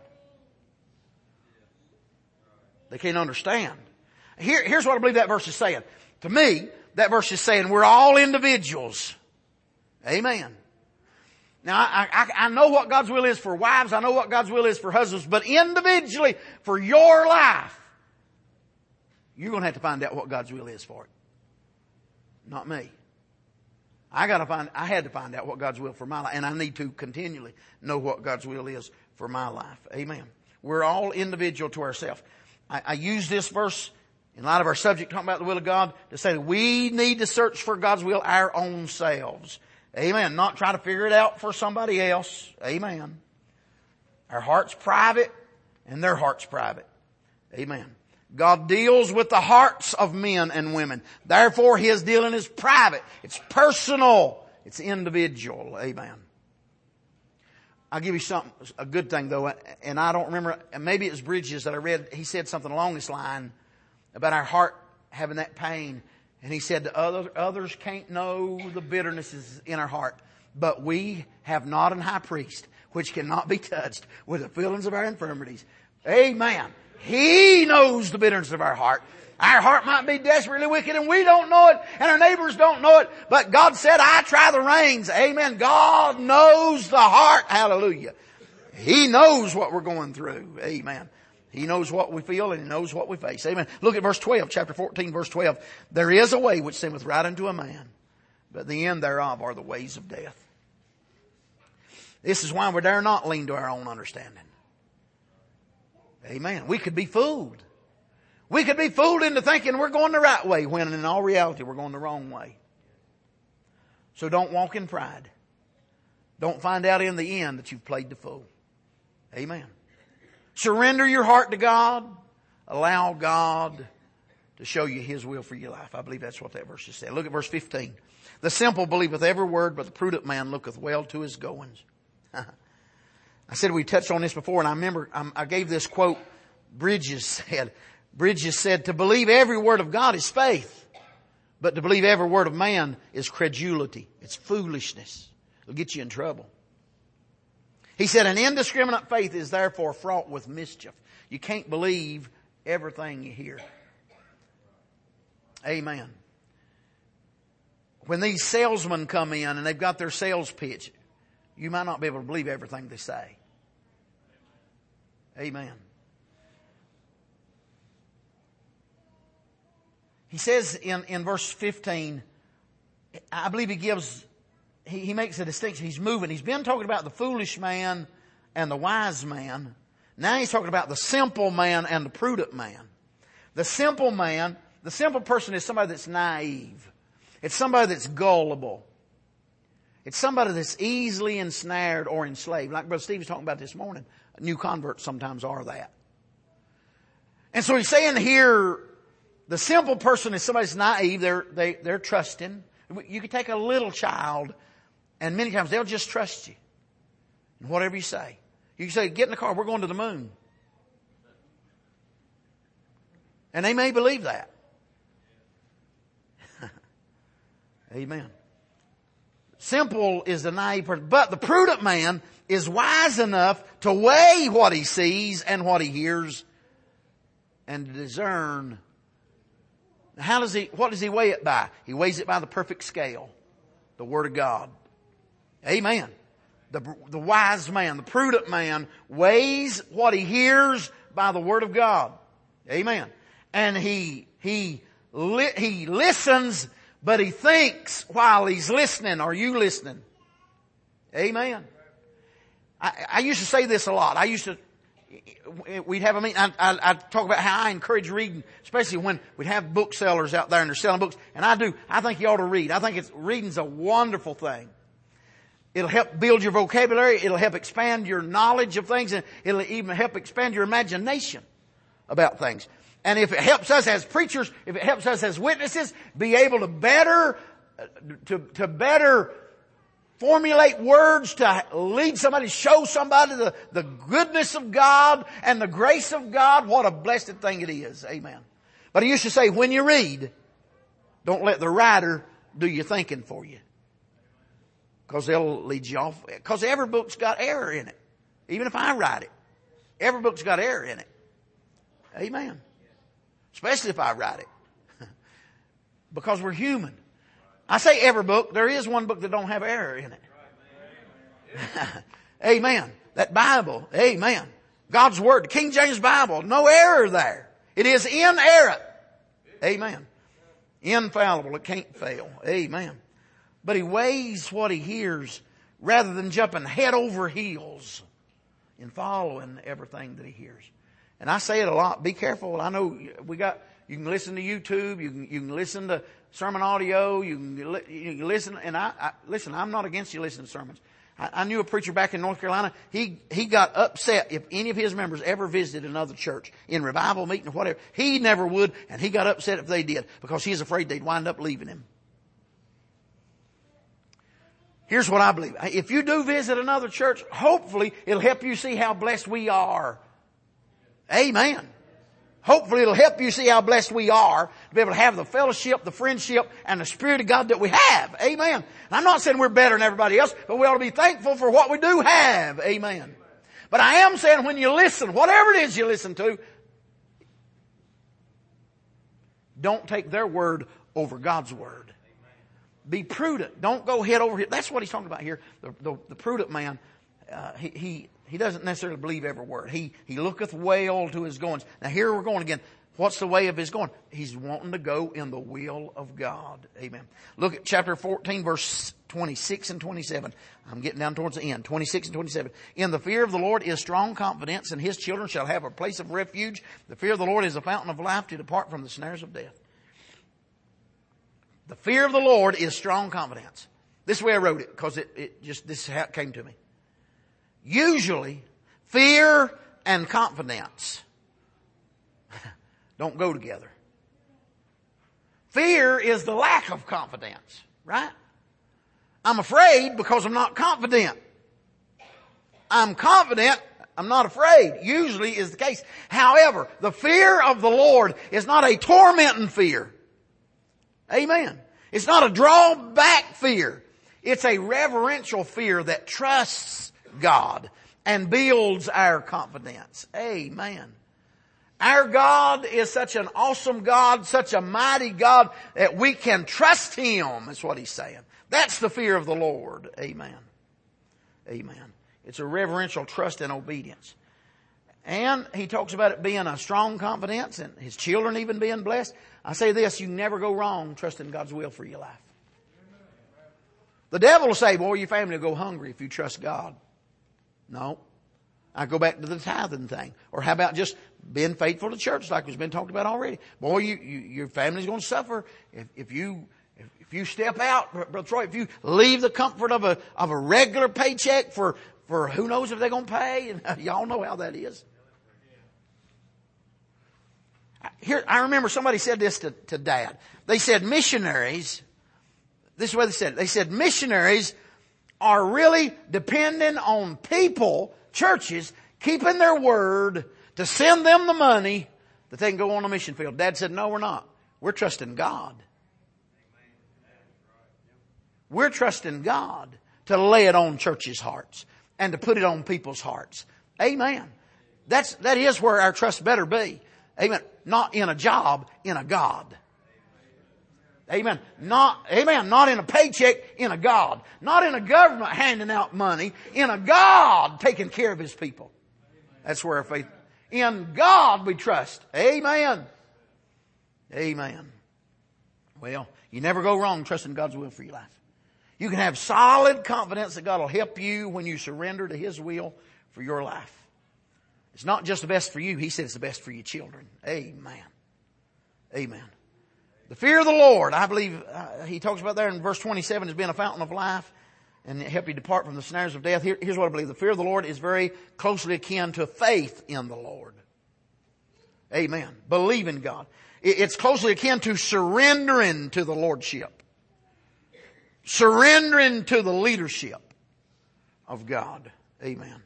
S1: They can't understand. Here's what I believe that verse is saying. To me, that verse is saying we're all individuals. Amen. Now, I know what God's will is for wives. I know what God's will is for husbands. But individually, for your life, you're going to have to find out what God's will is for it. Not me. I had to find out what God's will for my life. And I need to continually know what God's will is for my life. Amen. We're all individual to ourselves. I use this verse in light of our subject, talking about the will of God, to say that we need to search for God's will our own selves. Amen. Not try to figure it out for somebody else. Amen. Our heart's private and their heart's private. Amen. God deals with the hearts of men and women. Therefore, His dealing is private. It's personal. It's individual. Amen. I'll give you a good thing though, and I don't remember, maybe it was Bridges that I read, he said something along this line about our heart having that pain. And he said that others can't know the bitternesses in our heart, but we have not an high priest which cannot be touched with the feelings of our infirmities. Amen. He knows the bitterness of our heart. Our heart might be desperately wicked and we don't know it and our neighbors don't know it. But God said, I try the reins. Amen. God knows the heart. Hallelujah. He knows what we're going through. Amen. He knows what we feel and He knows what we face. Amen. Look at verse 12, chapter 14, verse 12. There is a way which seemeth right unto a man, but the end thereof are the ways of death. This is why we dare not lean to our own understanding. Amen. We could be fooled. We could be fooled into thinking we're going the right way when in all reality we're going the wrong way. So don't walk in pride. Don't find out in the end that you've played the fool. Amen. Surrender your heart to God. Allow God to show you His will for your life. I believe that's what that verse is saying. Look at verse 15. The simple believeth every word, but the prudent man looketh well to his goings. I said we touched on this before, and I remember I gave this quote Bridges said, to believe every word of God is faith, but to believe every word of man is credulity. It's foolishness. It'll get you in trouble. He said, an indiscriminate faith is therefore fraught with mischief. You can't believe everything you hear. Amen. When these salesmen come in and they've got their sales pitch, you might not be able to believe everything they say. Amen. He says in verse 15, I believe he makes a distinction. He's moving. He's been talking about the foolish man and the wise man. Now he's talking about the simple man and the prudent man. The simple man, the simple person is somebody that's naive. It's somebody that's gullible. It's somebody that's easily ensnared or enslaved. Like Brother Steve was talking about this morning. New converts sometimes are that. And so he's saying here, the simple person is somebody that's naive. They're trusting. You can take a little child and many times they'll just trust you. And whatever you say. You can say, get in the car, we're going to the moon. And they may believe that. Amen. Simple is the naive person. But the prudent man is wise enough to weigh what he sees and what he hears and to discern. What does he weigh it by? He weighs it by the perfect scale. The Word of God. Amen. The wise man, the prudent man weighs what he hears by the Word of God. Amen. And he listens, but he thinks while he's listening. Are you listening? Amen. I used to say this a lot. We'd have a meeting. I'd talk about how I encourage reading, especially when we'd have booksellers out there and they're selling books. And I think you ought to read. I think reading's a wonderful thing. It'll help build your vocabulary. It'll help expand your knowledge of things. And it'll even help expand your imagination about things. And if it helps us as preachers, if it helps us as witnesses, be able to better to better formulate words to lead somebody, show somebody the goodness of God and the grace of God. What a blessed thing it is. Amen. But he used to say, when you read, don't let the writer do your thinking for you. Because they'll lead you off. Because every book's got error in it. Even if I write it. Every book's got error in it. Amen. Especially if I write it. Because we're human. I say every book. There is one book that don't have error in it. Amen. That Bible. Amen. God's Word. The King James Bible. No error there. It is inerrant. Amen. Infallible. It can't fail. Amen. But he weighs what he hears rather than jumping head over heels in following everything that he hears. And I say it a lot. Be careful. I know you can listen to YouTube. You can listen to sermon audio. You can listen. And listen, I'm not against you listening to sermons. I knew a preacher back in North Carolina. He got upset if any of his members ever visited another church in revival meeting or whatever. He never would. And he got upset if they did because he was afraid they'd wind up leaving him. Here's what I believe. If you do visit another church, hopefully it'll help you see how blessed we are. Amen. Hopefully it'll help you see how blessed we are to be able to have the fellowship, the friendship, and the Spirit of God that we have. Amen. And I'm not saying we're better than everybody else, but we ought to be thankful for what we do have. Amen. But I am saying when you listen, whatever it is you listen to, don't take their word over God's word. Be prudent. Don't go head over heels. That's what he's talking about here. The prudent man, he doesn't necessarily believe every word. He looketh well to his goings. Now here we're going again. What's the way of his going? He's wanting to go in the will of God. Amen. Look at chapter 14, verse 26 and 27. I'm getting down towards the end. 26 and 27. In the fear of the Lord is strong confidence, and his children shall have a place of refuge. The fear of the Lord is a fountain of life to depart from the snares of death. The fear of the Lord is strong confidence. This is the way I wrote it, because this is how it came to me. Usually, fear and confidence don't go together. Fear is the lack of confidence, right? I'm afraid because I'm not confident. I'm confident, I'm not afraid. Usually is the case. However, the fear of the Lord is not a tormenting fear. Amen. It's not a drawback fear. It's a reverential fear that trusts God and builds our confidence. Amen. Our God is such an awesome God, such a mighty God that we can trust Him, is what He's saying. That's the fear of the Lord. Amen. Amen. It's a reverential trust and obedience. And he talks about it being a strong confidence and his children even being blessed. I say this, you never go wrong trusting God's will for your life. The devil will say, boy, your family will go hungry if you trust God. No. I go back to the tithing thing. Or how about just being faithful to church like it's been talked about already? Boy, your family's going to suffer if you step out, Brother Troy, if you leave the comfort of a regular paycheck for who knows if they're going to pay. And y'all know how that is. Here, I remember somebody said this to Dad. They said missionaries, this is what they said. They said missionaries are really dependent on people, churches, keeping their word to send them the money that they can go on a mission field. Dad said, no, we're not. We're trusting God. We're trusting God to lay it on churches' hearts and to put it on people's hearts. Amen. That is where our trust better be. Amen. Not in a job, in a God. Amen. Not in a paycheck, in a God. Not in a government handing out money, in a God taking care of His people. That's where our faith. In God we trust. Amen. Amen. Well, you never go wrong trusting God's will for your life. You can have solid confidence that God will help you when you surrender to His will for your life. It's not just the best for you. He said it's the best for your children. Amen. Amen. The fear of the Lord, I believe, he talks about there in verse 27 as being a fountain of life and help you depart from the snares of death. Here's what I believe. The fear of the Lord is very closely akin to faith in the Lord. Amen. Believe in God. It's closely akin to surrendering to the Lordship. Surrendering to the leadership of God. Amen.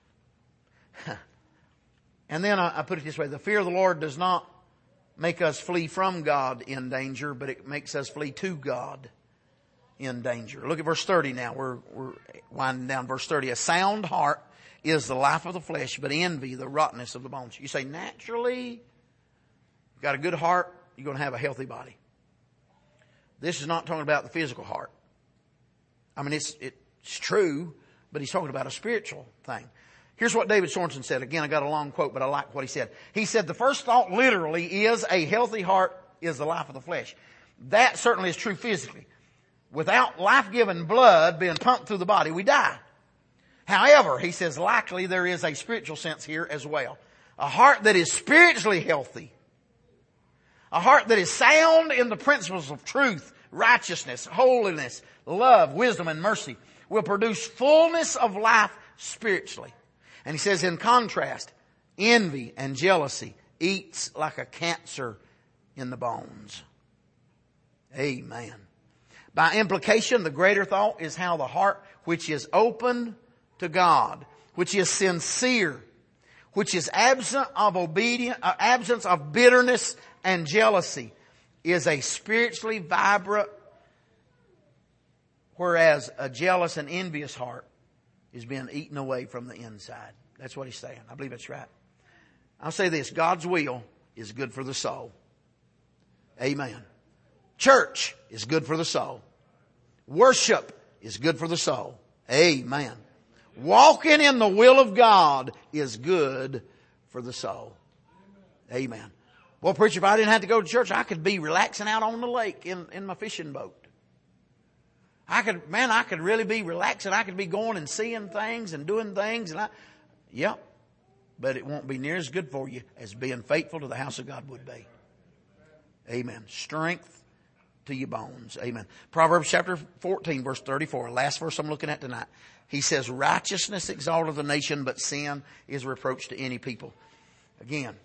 S1: And then I put it this way. The fear of the Lord does not make us flee from God in danger, but it makes us flee to God in danger. Look at verse 30 now. We're winding down verse 30. A sound heart is the life of the flesh, but envy the rottenness of the bones. You say, naturally, you've got a good heart, you're going to have a healthy body. This is not talking about the physical heart. I mean, it's true, but he's talking about a spiritual thing. Here's what David Sorensen said. Again, I got a long quote, but I like what he said. He said, the first thought literally is a healthy heart is the life of the flesh. That certainly is true physically. Without life-giving blood being pumped through the body, we die. However, he says, likely there is a spiritual sense here as well. A heart that is spiritually healthy. A heart that is sound in the principles of truth, righteousness, holiness, love, wisdom, and mercy will produce fullness of life spiritually. And he says, in contrast, envy and jealousy eats like a cancer in the bones. Amen. By implication, the greater thought is how the heart which is open to God, which is sincere, which is absent of bitterness and jealousy, is a spiritually vibrant, whereas a jealous and envious heart is being eaten away from the inside. That's what he's saying. I believe that's right. I'll say this. God's will is good for the soul. Amen. Church is good for the soul. Worship is good for the soul. Amen. Walking in the will of God is good for the soul. Amen. Well, preacher, if I didn't have to go to church, I could be relaxing out on the lake in my fishing boat. I could really be relaxing. I could be going and seeing things and doing things. Yep. But it won't be near as good for you as being faithful to the house of God would be. Amen. Strength to your bones. Amen. Proverbs chapter 14, verse 34. Last verse I'm looking at tonight. He says, righteousness exalteth a nation, but sin is reproach to any people. Again,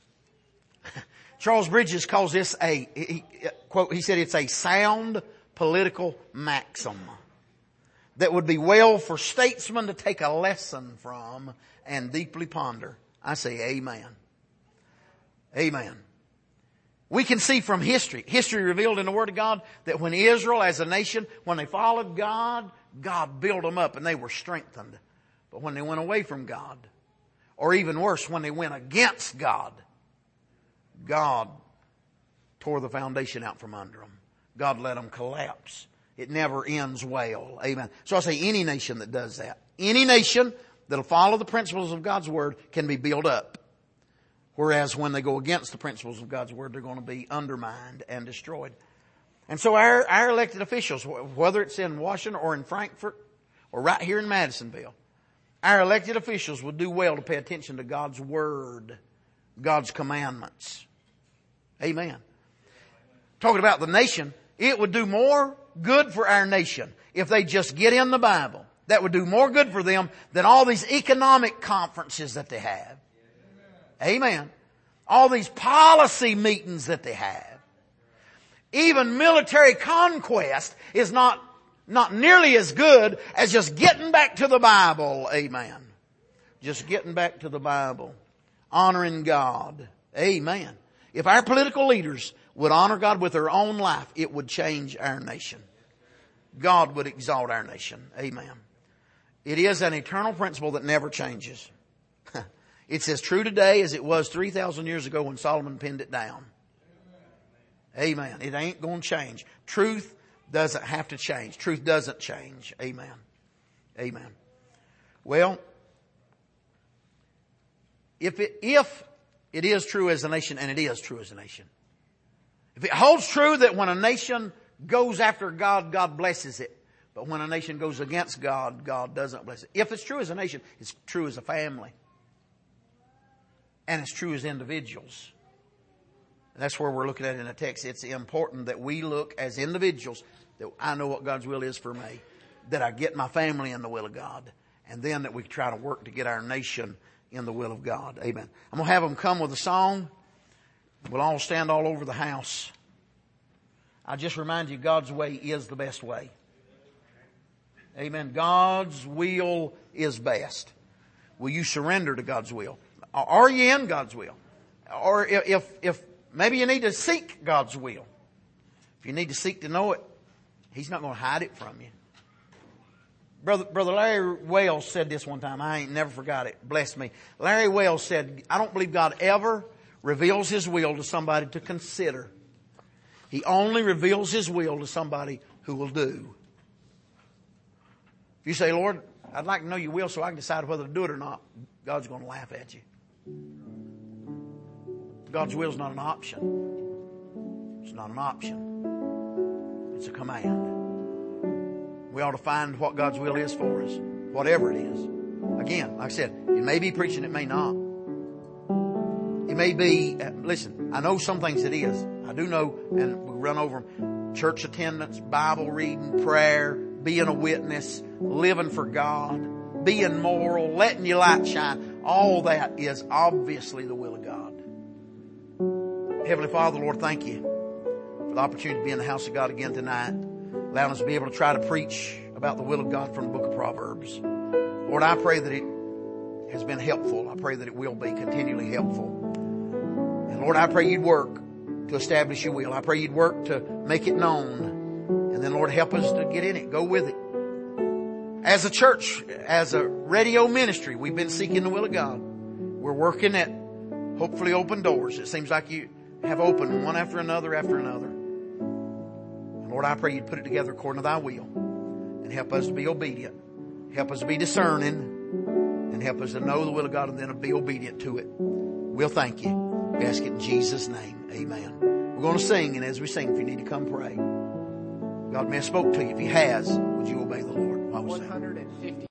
S1: Charles Bridges calls this he said it's a sound political maxim that would be well for statesmen to take a lesson from and deeply ponder. I say amen. Amen. We can see from history revealed in the Word of God, that when Israel as a nation, when they followed God, God built them up and they were strengthened. But when they went away from God, or even worse, when they went against God, God tore the foundation out from under them. God let them collapse. It never ends well. Amen. So I say any nation that does that, any nation that'll follow the principles of God's Word can be built up. Whereas when they go against the principles of God's Word, they're going to be undermined and destroyed. And so our elected officials, whether it's in Washington or in Frankfurt or right here in Madisonville, our elected officials would do well to pay attention to God's Word, God's commandments. Amen. Talking about the nation, it would do more good for our nation if they just get in the Bible. That would do more good for them than all these economic conferences that they have. Amen. All these policy meetings that they have. Even military conquest is not nearly as good as just getting back to the Bible. Amen. Just getting back to the Bible. Honoring God. Amen. If our political leaders would honor God with their own life, it would change our nation. God would exalt our nation. Amen. It is an eternal principle that never changes. It's as true today as it was 3,000 years ago when Solomon penned it down. Amen. It ain't going to change. Truth doesn't have to change. Truth doesn't change. Amen. Amen. Well, if it is true as a nation, and it is true as a nation, if it holds true that when a nation goes after God, God blesses it. But when a nation goes against God, God doesn't bless it. If it's true as a nation, it's true as a family. And it's true as individuals. And that's where we're looking at in the text. It's important that we look as individuals, that I know what God's will is for me, that I get my family in the will of God, and then that we try to work to get our nation in the will of God. Amen. I'm going to have them come with a song. We'll all stand all over the house. I just remind you, God's way is the best way. Amen. God's will is best. Will you surrender to God's will? Are you in God's will? Or if maybe you need to seek God's will. If you need to seek to know it, He's not going to hide it from you. Brother Larry Wells said this one time. I ain't never forgot it. Bless me. Larry Wells said, I don't believe God ever reveals His will to somebody to consider. He only reveals His will to somebody who will do. If you say, Lord, I'd like to know your will so I can decide whether to do it or not, God's going to laugh at you. God's will is not an option. It's not an option. It's a command. We ought to find what God's will is for us, whatever it is. Again, like I said, it may be preaching, it may not. It may be, listen, I know some things it is. I do know, and we run over them. Church attendance, Bible reading, prayer, being a witness, living for God, being moral, letting your light shine. All that is obviously the will of God. Heavenly Father, Lord, thank you for the opportunity to be in the house of God again tonight, allowing us to be able to try to preach about the will of God from the book of Proverbs. Lord, I pray that it has been helpful. I pray that it will be continually helpful. And Lord, I pray you'd work to establish your will. I pray you'd work to make it known. And then Lord, help us to get in it. Go with it. As a church, as a radio ministry, we've been seeking the will of God. We're working at hopefully open doors. It seems like you have opened one after another after another. And Lord, I pray you'd put it together according to thy will. And help us to be obedient. Help us to be discerning. And help us to know the will of God and then to be obedient to it. We'll thank you. We ask it in Jesus' name. Amen. We're going to sing, and as we sing, if you need to come pray. God may have spoke to you. If He has, would you obey the Lord while we sing? 150.